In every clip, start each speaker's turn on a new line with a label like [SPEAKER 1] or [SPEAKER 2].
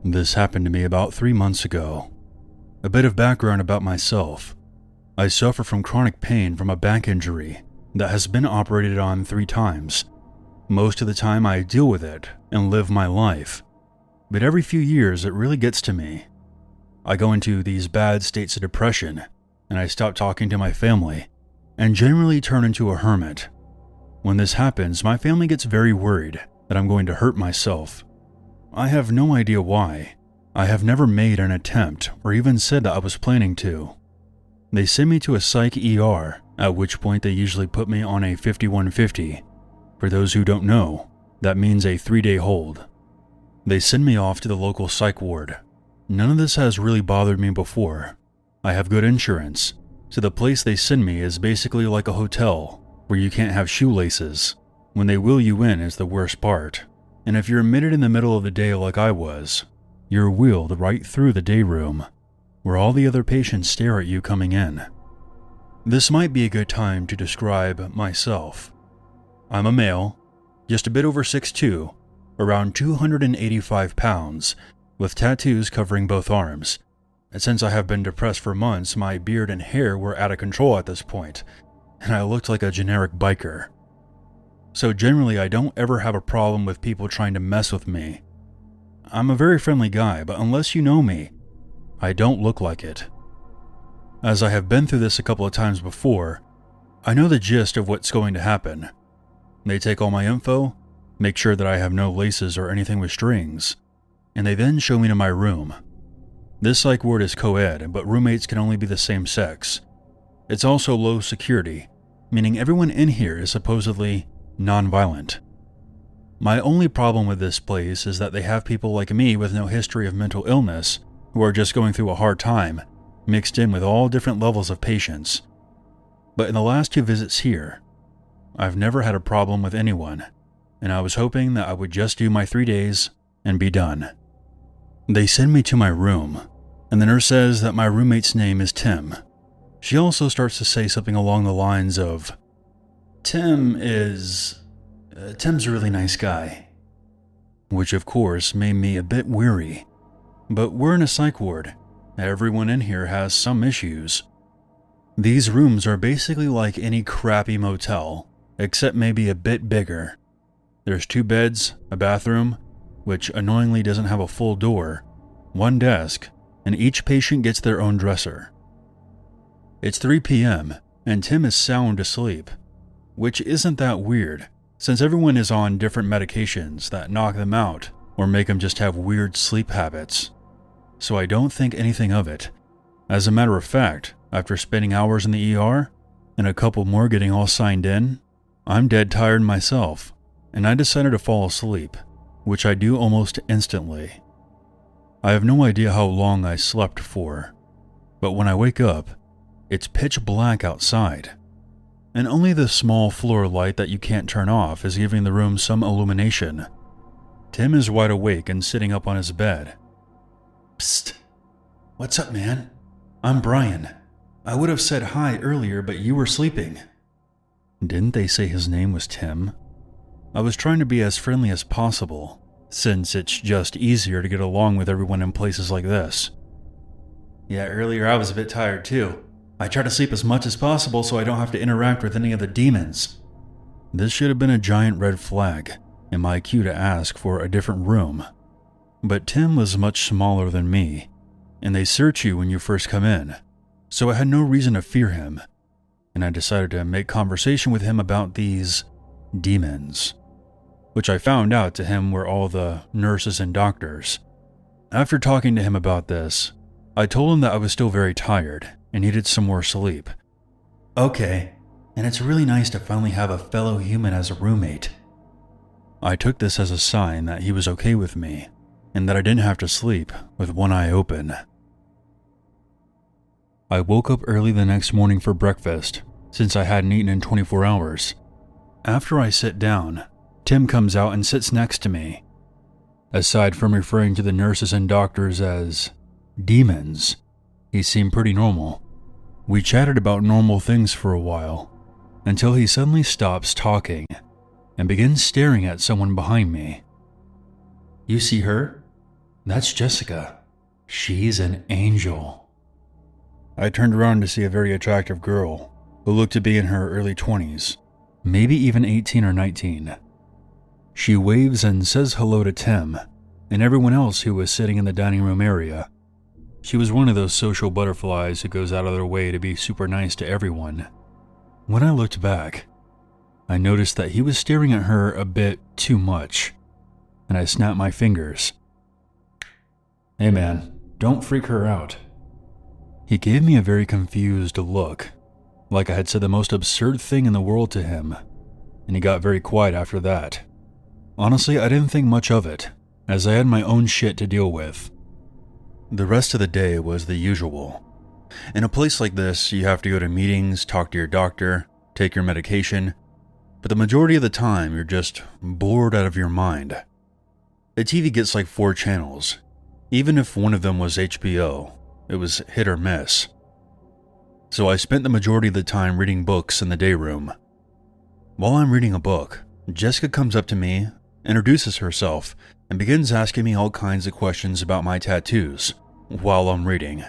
[SPEAKER 1] This happened to me about 3 months ago. A bit of background about myself. I suffer from chronic pain from a back injury that has been operated on 3 times. Most of the time I deal with it and live my life, but every few years it really gets to me. I go into these bad states of depression, and I stop talking to my family, and generally turn into a hermit. When this happens, my family gets very worried that I'm going to hurt myself. I have no idea why. I have never made an attempt or even said that I was planning to. They send me to a psych ER, at which point they usually put me on a 5150. For those who don't know, that means a 3-day hold. They send me off to the local psych ward. None of this has really bothered me before. I have good insurance, so the place they send me is basically like a hotel where you can't have shoelaces. When they wheel you in is the worst part, and if you're admitted in the middle of the day like I was, you're wheeled right through the day room, where all the other patients stare at you coming in. This might be a good time to describe myself. I'm a male, just a bit over 6'2", around 285 pounds, with tattoos covering both arms. And since I have been depressed for months, my beard and hair were out of control at this point, and I looked like a generic biker. So generally I don't ever have a problem with people trying to mess with me. I'm a very friendly guy, but unless you know me, I don't look like it. As I have been through this a couple of times before, I know the gist of what's going to happen. They take all my info, make sure that I have no laces or anything with strings, and they then show me to my room. This psych ward is co-ed, but roommates can only be the same sex. It's also low security, meaning everyone in here is supposedly non-violent. My only problem with this place is that they have people like me with no history of mental illness who are just going through a hard time, mixed in with all different levels of patients. But in the last 2 visits here, I've never had a problem with anyone, and I was hoping that I would just do my 3 days and be done. They send me to my room, and the nurse says that my roommate's name is Tim. She also starts to say something along the lines of, Tim's a really nice guy. Which of course made me a bit weary. But we're in a psych ward. Everyone in here has some issues. These rooms are basically like any crappy motel, except maybe a bit bigger. There's 2 beds, a bathroom, which annoyingly doesn't have a full door, 1 desk, and each patient gets their own dresser. It's 3 p.m., and Tim is sound asleep, which isn't that weird, since everyone is on different medications that knock them out or make them just have weird sleep habits. So I don't think anything of it. As a matter of fact, after spending hours in the ER, and a couple more getting all signed in, I'm dead tired myself, and I decided to fall asleep, which I do almost instantly. I have no idea how long I slept for, but when I wake up, it's pitch black outside, and only the small floor light that you can't turn off is giving the room some illumination. Tim is wide awake and sitting up on his bed. Psst. What's up, man? I'm Brian. I would have said hi earlier, but you were sleeping. Didn't they say his name was Tim? I was trying to be as friendly as possible, since it's just easier to get along with everyone in places like this. Yeah, earlier I was a bit tired too. I try to sleep as much as possible so I don't have to interact with any of the demons. This should have been a giant red flag and my cue to ask for a different room. But Tim was much smaller than me, and they search you when you first come in, so I had no reason to fear him, and I decided to make conversation with him about these demons, which I found out to him were all the nurses and doctors. After talking to him about this, I told him that I was still very tired and needed some more sleep. Okay, and it's really nice to finally have a fellow human as a roommate. I took this as a sign that he was okay with me, and that I didn't have to sleep with one eye open. I woke up early the next morning for breakfast, since I hadn't eaten in 24 hours. After I sit down, Tim comes out and sits next to me. Aside from referring to the nurses and doctors as demons, he seemed pretty normal. We chatted about normal things for a while, until he suddenly stops talking and begins staring at someone behind me. You see her? That's Jessica. She's an angel." I turned around to see a very attractive girl who looked to be in her early 20s, maybe even 18 or 19. She waves and says hello to Tim and everyone else who was sitting in the dining room area. She was one of those social butterflies who goes out of their way to be super nice to everyone. When I looked back, I noticed that he was staring at her a bit too much, and I snapped my fingers. "Hey man, don't freak her out." He gave me a very confused look, like I had said the most absurd thing in the world to him, and he got very quiet after that. Honestly, I didn't think much of it, as I had my own shit to deal with. The rest of the day was the usual. In a place like this, you have to go to meetings, talk to your doctor, take your medication, but the majority of the time you're just bored out of your mind. The TV gets like 4 channels. Even if one of them was HBO, it was hit or miss. So I spent the majority of the time reading books in the day room. While I'm reading a book, Jessica comes up to me, introduces herself, and begins asking me all kinds of questions about my tattoos while I'm reading.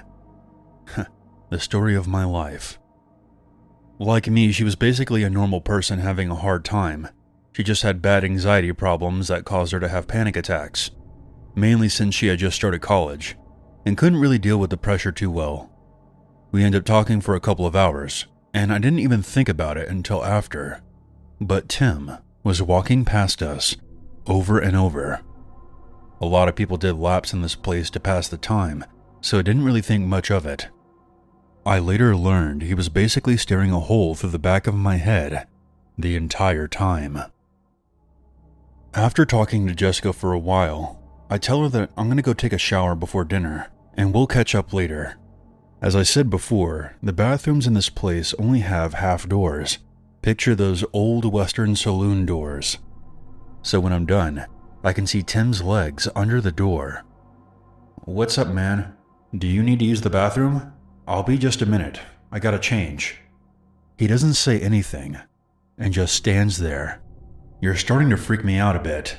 [SPEAKER 1] The story of my life. Like me, she was basically a normal person having a hard time. She just had bad anxiety problems that caused her to have panic attacks, mainly since she had just started college, and couldn't really deal with the pressure too well. We ended up talking for a couple of hours, and I didn't even think about it until after. But Tim was walking past us over and over. A lot of people did laps in this place to pass the time, so I didn't really think much of it. I later learned he was basically staring a hole through the back of my head the entire time. After talking to Jessica for a while, I tell her that I'm going to go take a shower before dinner, and we'll catch up later. As I said before, the bathrooms in this place only have half doors. Picture those old Western saloon doors. So when I'm done, I can see Tim's legs under the door. "What's up, man? Do you need to use the bathroom? I'll be just a minute. I gotta change." He doesn't say anything, and just stands there. "You're starting to freak me out a bit."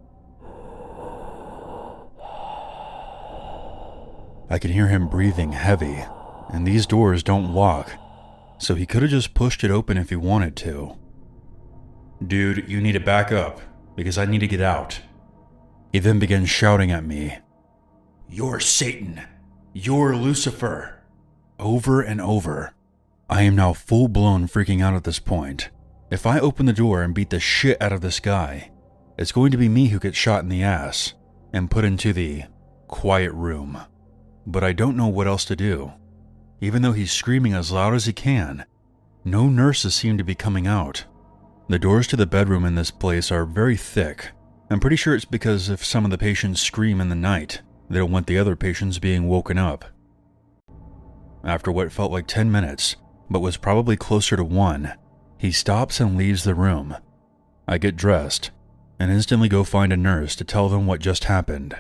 [SPEAKER 1] I can hear him breathing heavy, and these doors don't lock, so he could have just pushed it open if he wanted to. "Dude, you need to back up, because I need to get out." He then began shouting at me, "You're Satan. You're Lucifer." Over and over. I am now full-blown freaking out at this point. If I open the door and beat the shit out of this guy, it's going to be me who gets shot in the ass and put into the quiet room. But I don't know what else to do. Even though he's screaming as loud as he can, no nurses seem to be coming out. The doors to the bedroom in this place are very thick. I'm pretty sure it's because if some of the patients scream in the night, they don't want the other patients being woken up. After what felt like 10 minutes, but was probably closer to 1, he stops and leaves the room. I get dressed and instantly go find a nurse to tell them what just happened.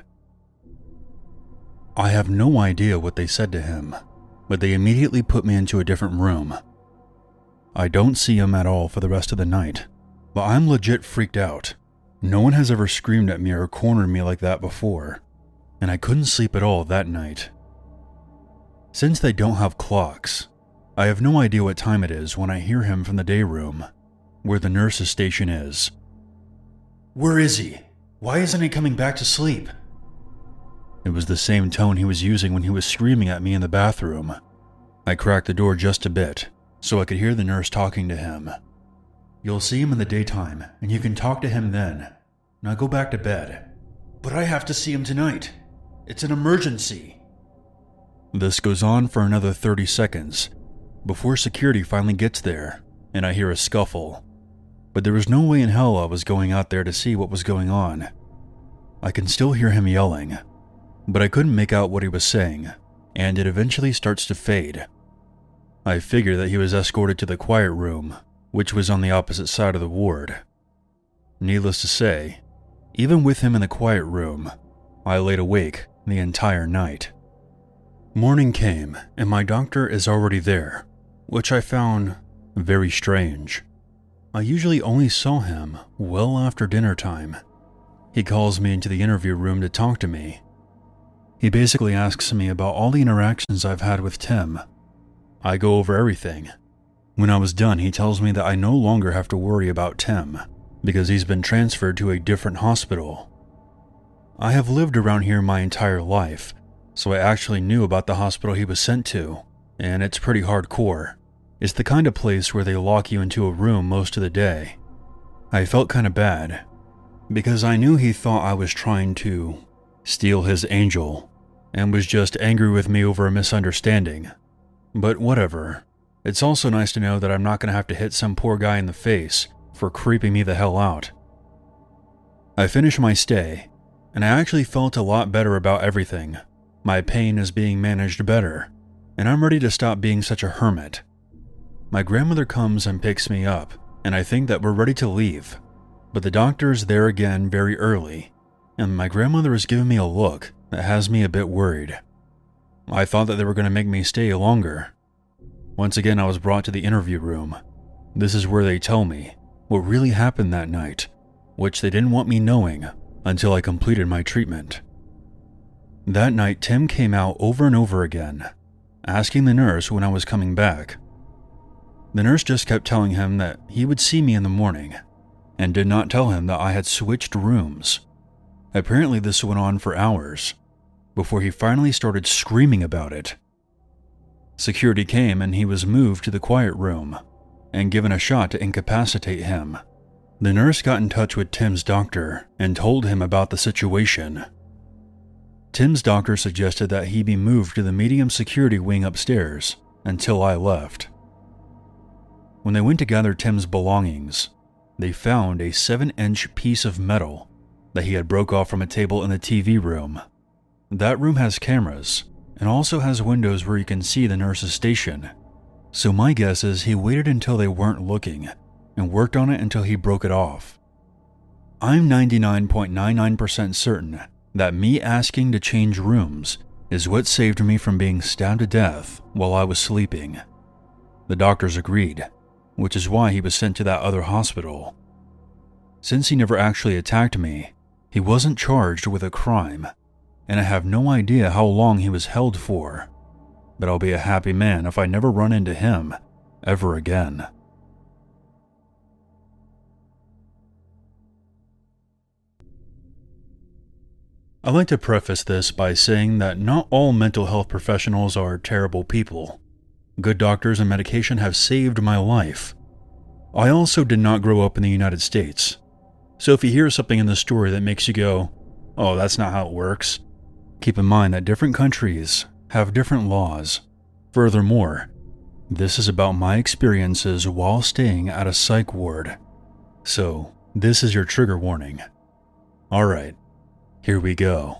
[SPEAKER 1] I have no idea what they said to him, but they immediately put me into a different room. I don't see him at all for the rest of the night, but I'm legit freaked out. No one has ever screamed at me or cornered me like that before, and I couldn't sleep at all that night. Since they don't have clocks, I have no idea what time it is when I hear him from the day room, where the nurse's station is. "Where is he? Why isn't he coming back to sleep?" It was the same tone he was using when he was screaming at me in the bathroom. I cracked the door just a bit, so I could hear the nurse talking to him. "You'll see him in the daytime, and you can talk to him then. Now go back to bed." "But I have to see him tonight. It's an emergency." This goes on for another 30 seconds, before security finally gets there, and I hear a scuffle. But there was no way in hell I was going out there to see what was going on. I can still hear him yelling, but I couldn't make out what he was saying, and it eventually starts to fade. I figure that he was escorted to the quiet room, which was on the opposite side of the ward. Needless to say, even with him in the quiet room, I laid awake the entire night. Morning came, and my doctor is already there, which I found very strange. I usually only saw him well after dinner time. He calls me into the interview room to talk to me, He basically asks me about all the interactions I've had with Tim. I go over everything. When I was done, he tells me that I no longer have to worry about Tim, because he's been transferred to a different hospital. I have lived around here my entire life, so I actually knew about the hospital he was sent to, and it's pretty hardcore. It's the kind of place where they lock you into a room most of the day. I felt kind of bad, because I knew he thought I was trying to steal his angel, and was just angry with me over a misunderstanding. But whatever. It's also nice to know that I'm not going to have to hit some poor guy in the face for creeping me the hell out. I finished my stay, and I actually felt a lot better about everything. My pain is being managed better, and I'm ready to stop being such a hermit. My grandmother comes and picks me up, and I think that we're ready to leave. But the doctor is there again very early, and my grandmother is giving me a look that has me a bit worried. I thought that they were going to make me stay longer. Once again, I was brought to the interview room. This is where they tell me what really happened that night, which they didn't want me knowing until I completed my treatment. That night, Tim came out over and over again, asking the nurse when I was coming back. The nurse just kept telling him that he would see me in the morning, and did not tell him that I had switched rooms. Apparently, this went on for hours, before he finally started screaming about it. Security came and he was moved to the quiet room and given a shot to incapacitate him. The nurse got in touch with Tim's doctor and told him about the situation. Tim's doctor suggested that he be moved to the medium security wing upstairs until I left. When they went to gather Tim's belongings, they found a 7-inch piece of metal that he had broke off from a table in the TV room. That room has cameras, and also has windows where you can see the nurse's station. So my guess is he waited until they weren't looking, and worked on it until he broke it off. I'm 99.99% certain that me asking to change rooms is what saved me from being stabbed to death while I was sleeping. The doctors agreed, which is why he was sent to that other hospital. Since he never actually attacked me, he wasn't charged with a crime, and I have no idea how long he was held for, but I'll be a happy man if I never run into him ever again. I'd like to preface this by saying that not all mental health professionals are terrible people. Good doctors and medication have saved my life. I also did not grow up in the United States, so if you hear something in the story that makes you go, "Oh, that's not how it works," keep in mind that different countries have different laws. Furthermore, this is about my experiences while staying at a psych ward. So, this is your trigger warning. Alright, here we go.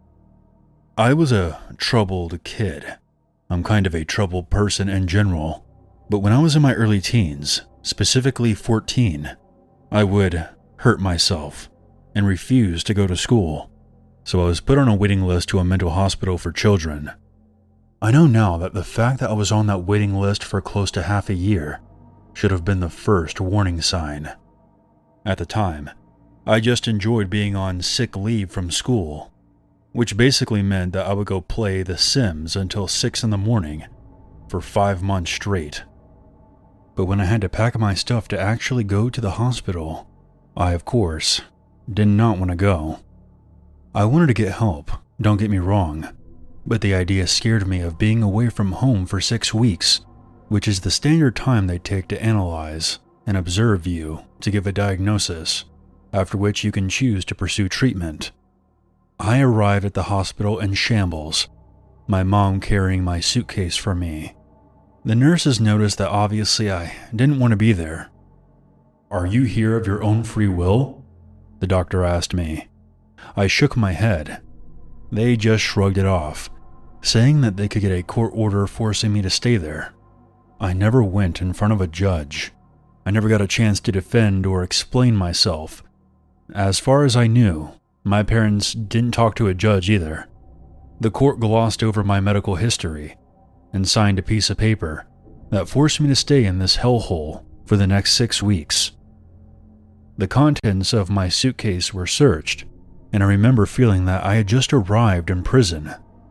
[SPEAKER 1] I was a troubled kid. I'm kind of a troubled person in general, but when I was in my early teens, specifically 14, I would hurt myself and refuse to go to school. So I was put on a waiting list to a mental hospital for children. I know now that the fact that I was on that waiting list for close to half a year should have been the first warning sign. At the time, I just enjoyed being on sick leave from school, which basically meant that I would go play The Sims until 6 in the morning for 5 months straight. But when I had to pack my stuff to actually go to the hospital, I, of course, did not want to go. I wanted to get help, don't get me wrong, but the idea scared me of being away from home for 6 weeks, which is the standard time they take to analyze and observe you to give a diagnosis, after which you can choose to pursue treatment. I arrived at the hospital in shambles, my mom carrying my suitcase for me. The nurses noticed that obviously I didn't want to be there. "Are you here of your own free will?" the doctor asked me. I shook my head. They just shrugged it off, saying that they could get a court order forcing me to stay there. I never went in front of a judge. I never got a chance to defend or explain myself. As far as I knew, my parents didn't talk to a judge either. The court glossed over my medical history and signed a piece of paper that forced me to stay in this hellhole for the next 6 weeks. The contents of my suitcase were searched, and I remember feeling that I had just arrived in prison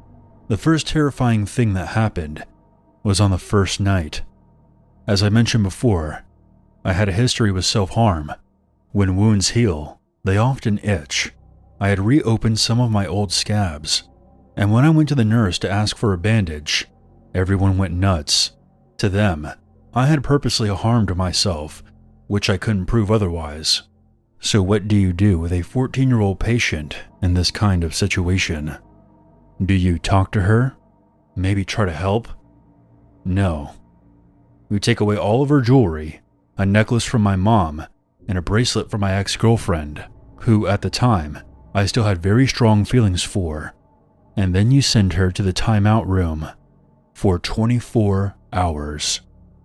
[SPEAKER 1] The first terrifying thing that happened was on the first night. As I mentioned before, I had a history with self-harm. When wounds heal, they often itch. I had reopened some of my old scabs, and when I went to the nurse to ask for a bandage, everyone went nuts. To them, I had purposely harmed myself, which I couldn't prove otherwise. So what do you do with a 14-year-old patient in this kind of situation? Do you talk to her? Maybe try to help? No. We take away all of her jewelry, a necklace from my mom, and a bracelet from my ex-girlfriend, who at the time I still had very strong feelings for, and then you send her to the timeout room for 24 hours.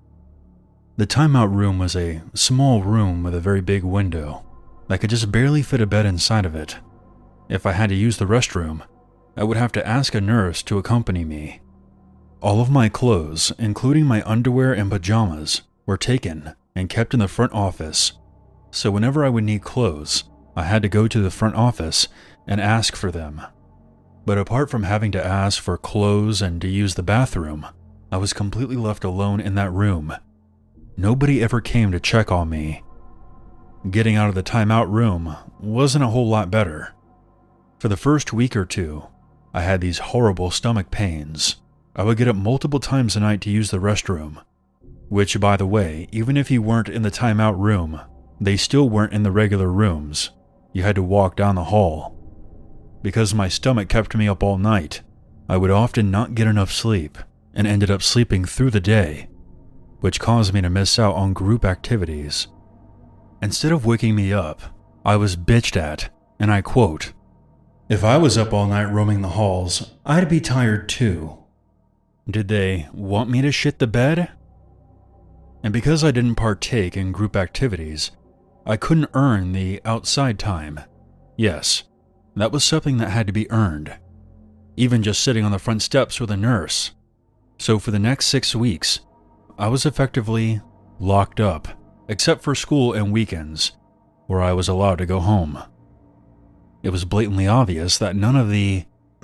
[SPEAKER 1] The timeout room was a small room with a very big window that could just barely fit a bed inside of it. If I had to use the restroom, I would have to ask a nurse to accompany me. All of my clothes, including my underwear and pajamas, were taken and kept in the front office, so whenever I would need clothes, I had to go to the front office and ask for them. But apart from having to ask for clothes and to use the bathroom, I was completely left alone in that room. Nobody ever came to check on me. Getting out of the timeout room wasn't a whole lot better. For the first week or two, I had these horrible stomach pains. I would get up multiple times a night to use the restroom, which, by the way, even if you weren't in the timeout room, they still weren't in the regular rooms. You had to walk down the hall. Because my stomach kept me up all night, I would often not get enough sleep and ended up sleeping through the day, which caused me to miss out on group activities. Instead of waking me up, I was bitched at, and I quote, "If I was up all night roaming the halls, I'd be tired too." Did they want me to shit the bed? And because I didn't partake in group activities, I couldn't earn the outside time. Yes, that was something that had to be earned. Even just sitting on the front steps with a nurse. So for the next 6 weeks, I was effectively locked up, except for school and weekends, where I was allowed to go home. It was blatantly obvious that none of the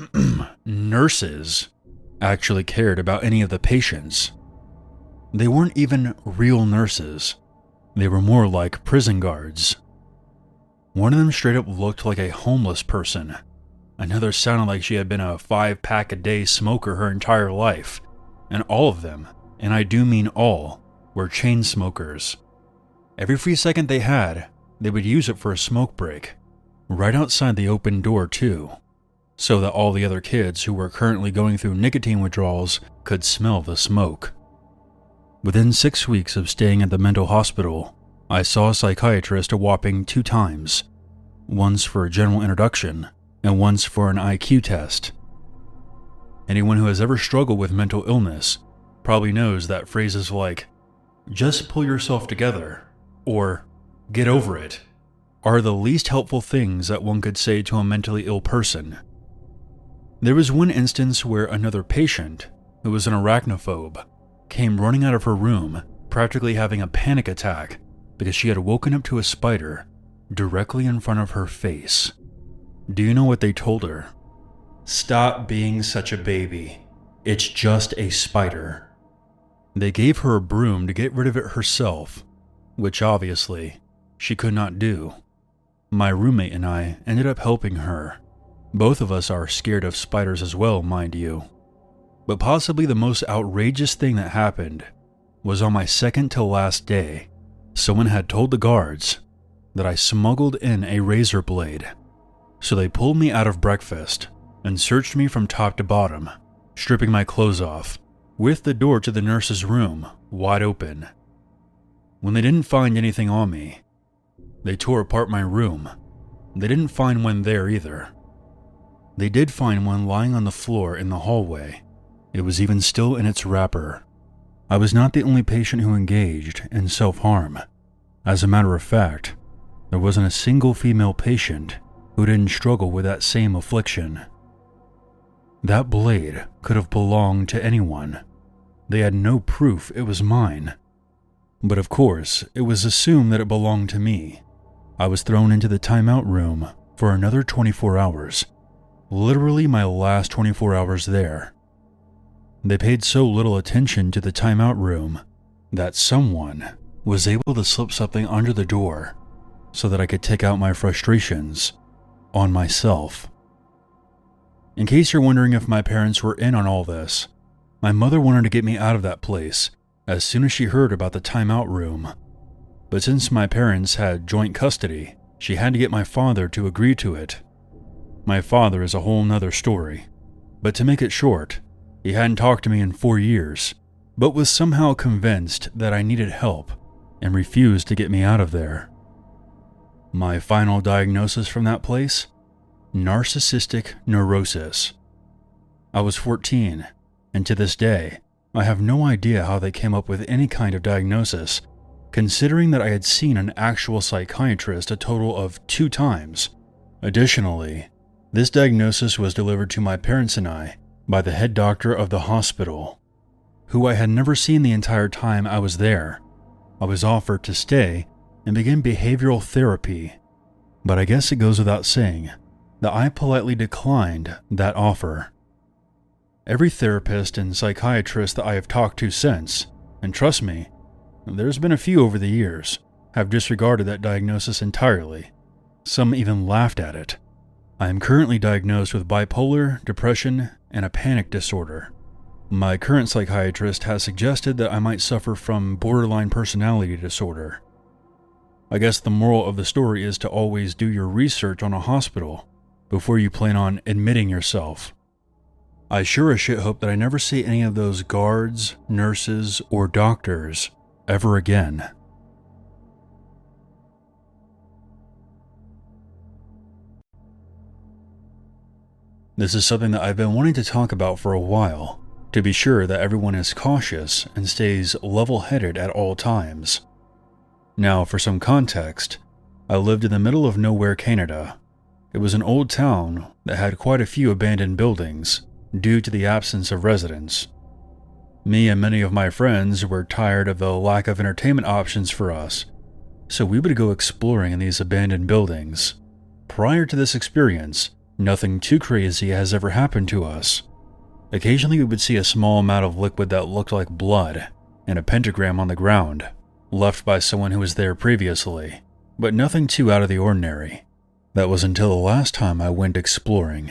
[SPEAKER 1] nurses actually cared about any of the patients. They weren't even real nurses. They were more like prison guards. One of them straight up looked like a homeless person. Another sounded like she had been a 5-pack-a-day smoker her entire life. And all of them, and I do mean all, were chain smokers. Every free second they had, they would use it for a smoke break. Right outside the open door too, so that all the other kids who were currently going through nicotine withdrawals could smell the smoke. Within 6 weeks of staying at the mental hospital, I saw a psychiatrist a whopping 2 times, once for a general introduction and once for an IQ test. Anyone who has ever struggled with mental illness probably knows that phrases like, "just pull yourself together," or "get over it," are the least helpful things that one could say to a mentally ill person. There was one instance where another patient, who was an arachnophobe, came running out of her room, practically having a panic attack because she had woken up to a spider directly in front of her face. Do you know what they told her? "Stop being such a baby. It's just a spider." They gave her a broom to get rid of it herself, which obviously she could not do. My roommate and I ended up helping her. Both of us are scared of spiders as well, mind you. But possibly the most outrageous thing that happened was on my second to last day. Someone had told the guards that I smuggled in a razor blade. So they pulled me out of breakfast and searched me from top to bottom, stripping my clothes off, with the door to the nurse's room wide open. When they didn't find anything on me, they tore apart my room. They didn't find one there either. They did find one lying on the floor in the hallway. It was even still in its wrapper. I was not the only patient who engaged in self-harm. As a matter of fact, there wasn't a single female patient who didn't struggle with that same affliction. That blade could have belonged to anyone. They had no proof it was mine. But of course, it was assumed that it belonged to me. I was thrown into the timeout room for another 24 hours, literally my last 24 hours there. They paid so little attention to the timeout room that someone was able to slip something under the door so that I could take out my frustrations on myself. In case you're wondering if my parents were in on all this, my mother wanted to get me out of that place as soon as she heard about the timeout room. But since my parents had joint custody, she had to get my father to agree to it. My father is a whole nother story, but to make it short, he hadn't talked to me in 4 years, but was somehow convinced that I needed help and refused to get me out of there. My final diagnosis from that place? Narcissistic neurosis. I was 14, and to this day, I have no idea how they came up with any kind of diagnosis, considering that I had seen an actual psychiatrist a total of 2 times. Additionally, this diagnosis was delivered to my parents and I by the head doctor of the hospital, who I had never seen the entire time I was there. I was offered to stay and begin behavioral therapy, but I guess it goes without saying that I politely declined that offer. Every therapist and psychiatrist that I have talked to since, and trust me, there's been a few over the years, have disregarded that diagnosis entirely. Some even laughed at it. I am currently diagnosed with bipolar, depression, and a panic disorder. My current psychiatrist has suggested that I might suffer from borderline personality disorder. I guess the moral of the story is to always do your research on a hospital before you plan on admitting yourself. I sure as shit hope that I never see any of those guards, nurses, or doctors ever again. This is something that I've been wanting to talk about for a while, to be sure that everyone is cautious and stays level-headed at all times. Now, for some context, I lived in the middle of nowhere, Canada. It was an old town that had quite a few abandoned buildings due to the absence of residents. Me and many of my friends were tired of the lack of entertainment options for us, so we would go exploring in these abandoned buildings. Prior to this experience, nothing too crazy has ever happened to us. Occasionally we would see a small amount of liquid that looked like blood and a pentagram on the ground, left by someone who was there previously, but nothing too out of the ordinary. That was until the last time I went exploring.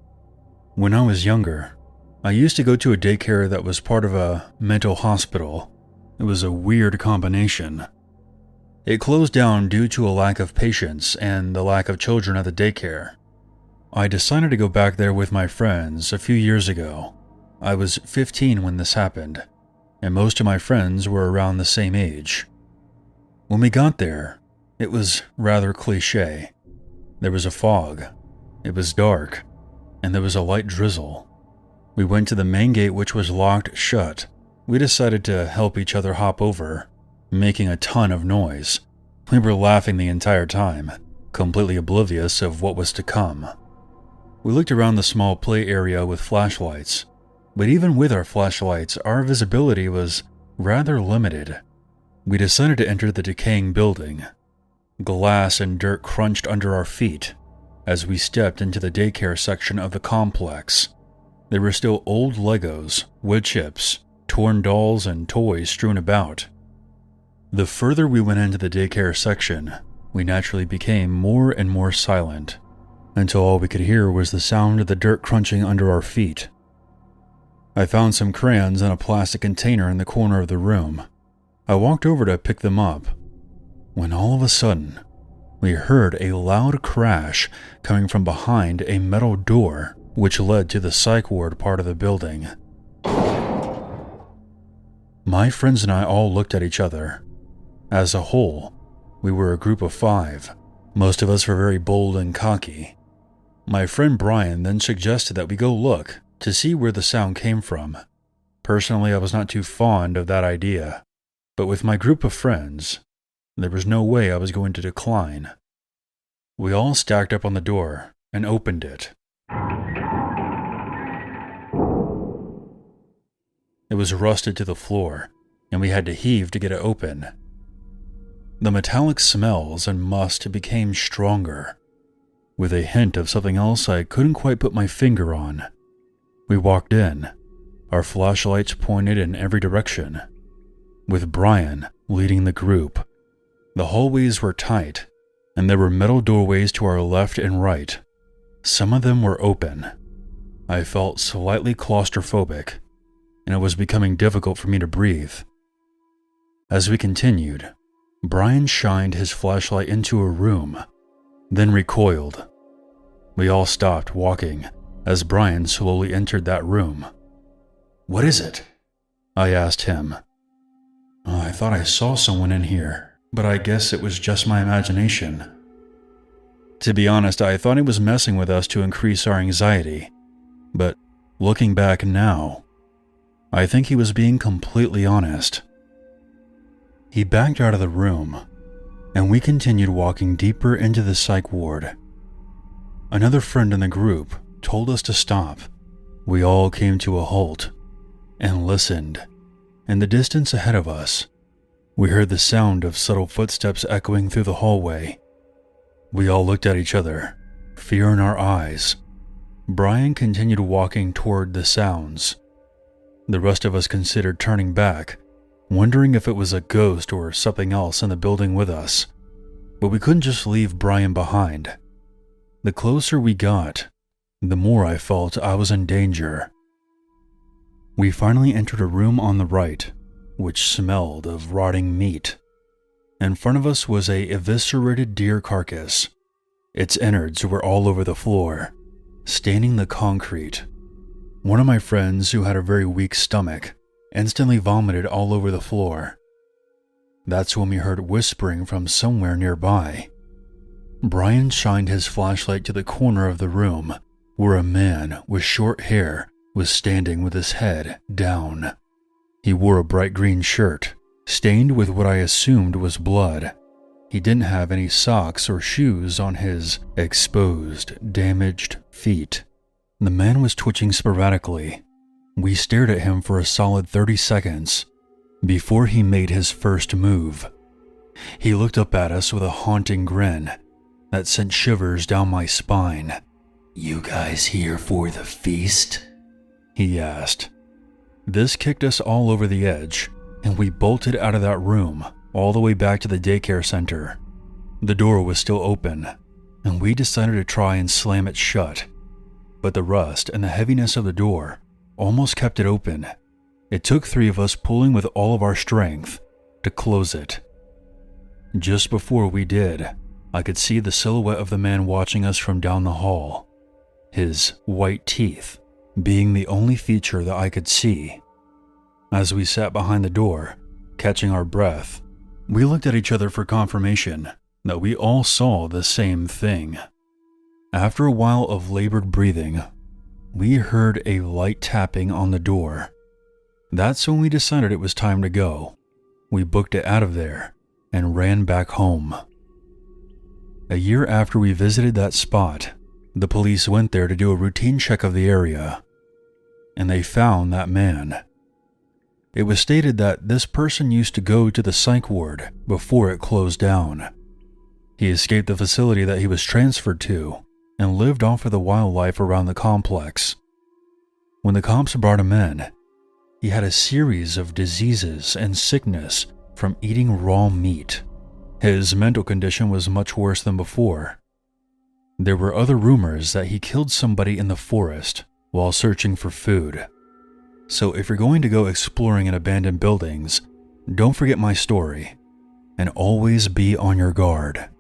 [SPEAKER 1] When I was younger, I used to go to a daycare that was part of a mental hospital. It was a weird combination. It closed down due to a lack of patients and the lack of children at the daycare. I decided to go back there with my friends a few years ago. I was 15 when this happened, and most of my friends were around the same age. When we got there, it was rather cliché. There was a fog, it was dark, and there was a light drizzle. We went to the main gate, which was locked shut. We decided to help each other hop over, making a ton of noise. We were laughing the entire time, completely oblivious of what was to come. We looked around the small play area with flashlights, but even with our flashlights, our visibility was rather limited. We decided to enter the decaying building. Glass and dirt crunched under our feet as we stepped into the daycare section of the complex. There were still old Legos, wood chips, torn dolls, and toys strewn about. The further we went into the daycare section, we naturally became more and more silent, until all we could hear was the sound of the dirt crunching under our feet. I found some crayons in a plastic container in the corner of the room. I walked over to pick them up, when all of a sudden, we heard a loud crash coming from behind a metal door which led to the psych ward part of the building. My friends and I all looked at each other. As a whole, we were a group of 5. Most of us were very bold and cocky. My friend Brian then suggested that we go look to see where the sound came from. Personally, I was not too fond of that idea, but with my group of friends, there was no way I was going to decline. We all stacked up on the door and opened it. It was rusted to the floor, and we had to heave to get it open. The metallic smells and must became stronger. with a hint of something else I couldn't quite put my finger on. We walked in, our flashlights pointed in every direction, with Brian leading the group. The hallways were tight, and there were metal doorways to our left and right. Some of them were open. I felt slightly claustrophobic, and it was becoming difficult for me to breathe. As we continued, Brian shined his flashlight into a room, then recoiled. We all stopped walking as Brian slowly entered that room. "What is it?" I asked him. "I thought I saw someone in here, but I guess it was just my imagination." To be honest, I thought he was messing with us to increase our anxiety, but looking back now, I think he was being completely honest. He backed out of the room, and we continued walking deeper into the psych ward. Another friend in the group told us to stop. We all came to a halt and listened. In the distance ahead of us, we heard the sound of subtle footsteps echoing through the hallway. We all looked at each other, fear in our eyes. Brian continued walking toward the sounds. The rest of us considered turning back, wondering if it was a ghost or something else in the building with us. But we couldn't just leave Brian behind. The closer we got, the more I felt I was in danger. We finally entered a room on the right, which smelled of rotting meat. In front of us was a eviscerated deer carcass. Its innards were all over the floor, staining the concrete. One of my friends, who had a very weak stomach, instantly vomited all over the floor. That's when we heard whispering from somewhere nearby. Brian shined his flashlight to the corner of the room, where a man with short hair was standing with his head down. He wore a bright green shirt, stained with what I assumed was blood. He didn't have any socks or shoes on his exposed, damaged feet. The man was twitching sporadically. We stared at him for a solid 30 seconds before he made his first move. He looked up at us with a haunting grin that sent shivers down my spine. "You guys here for the feast?" he asked. This kicked us all over the edge, and we bolted out of that room all the way back to the daycare center. The door was still open, and we decided to try and slam it shut, but the rust and the heaviness of the door almost kept it open. It took 3 of us pulling with all of our strength to close it. Just before we did, I could see the silhouette of the man watching us from down the hall, his white teeth being the only feature that I could see. As we sat behind the door, catching our breath, we looked at each other for confirmation that we all saw the same thing. After a while of labored breathing, we heard a light tapping on the door. That's when we decided it was time to go. We booked it out of there and ran back home. A year after we visited that spot, the police went there to do a routine check of the area, and they found that man. It was stated that this person used to go to the psych ward before it closed down. He escaped the facility that he was transferred to and lived off of the wildlife around the complex. When the cops brought him in, he had a series of diseases and sickness from eating raw meat. His mental condition was much worse than before. There were other rumors that he killed somebody in the forest while searching for food. So if you're going to go exploring in abandoned buildings, don't forget my story, and always be on your guard.